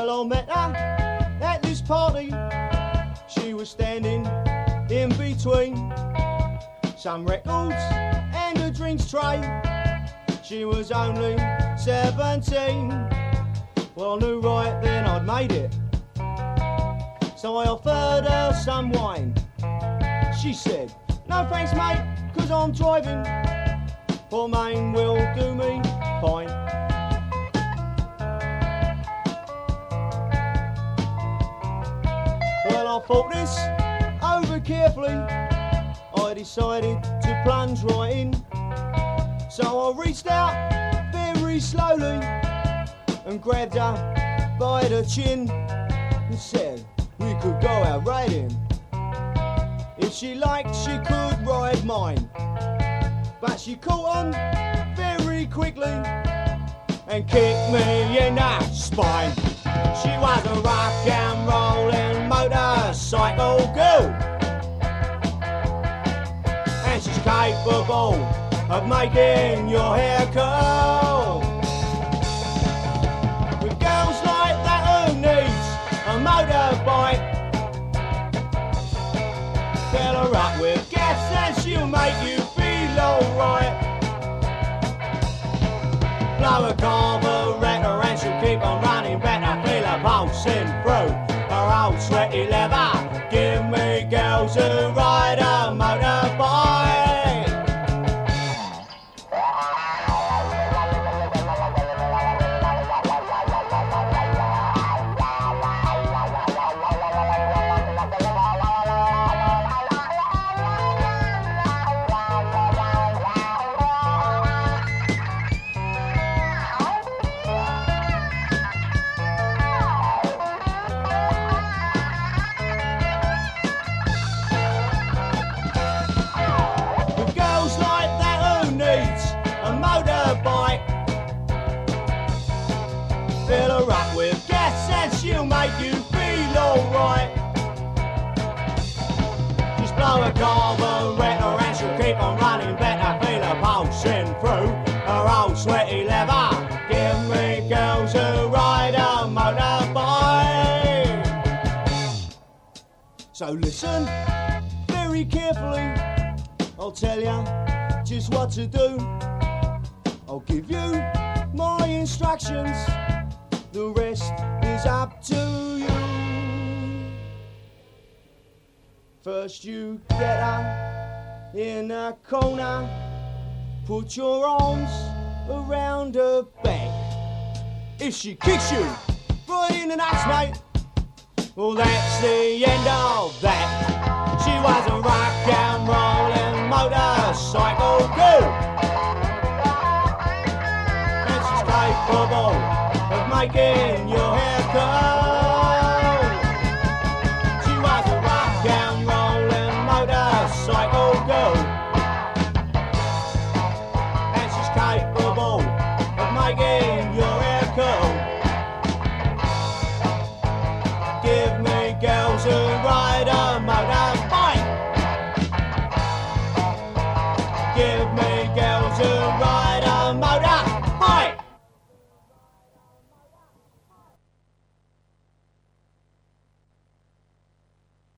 Well, I met her at this party. She was standing in between some records and a drinks tray. She was only 17. Well, I knew right then I'd made it, so I offered her some wine. She said, no thanks mate, 'cause I'm driving. Port Maine will do me fine. Well, I thought this over carefully. I decided to plunge right in. So I reached out very slowly and grabbed her by the chin and said we could go out riding. If she liked, she could ride mine. But she caught on very quickly and kicked me in the spine. She was a rock and rolling motorcycle girl, and she's capable of making your hair curl. With girls like that who needs a motorbike, fill her up with gas and she'll make you feel alright. Blow a carburetor and she'll keep on running better. Feel her pulsing through her old sweaty leather. Give me girls who ride a motorbike. Fill her up with gas and she'll make you feel alright. Just blow a carburetor and she'll keep on running better. Feel her pulsing through her old sweaty leather. Give me girls who ride a motorbike. So listen very carefully, I'll tell you just what to do. I'll give you my instructions, the rest is up to you. First you get her in a corner, put your arms around her back. If she kicks you right in the nuts, mate, well that's the end of that. She was a rock and rolling motorcycle girl, and she's capable of making your hair curl. She was a rock and rolling motorcycle girl, and she's capable of making your hair curl. Give me girls who ride a motorbike. Give me girls who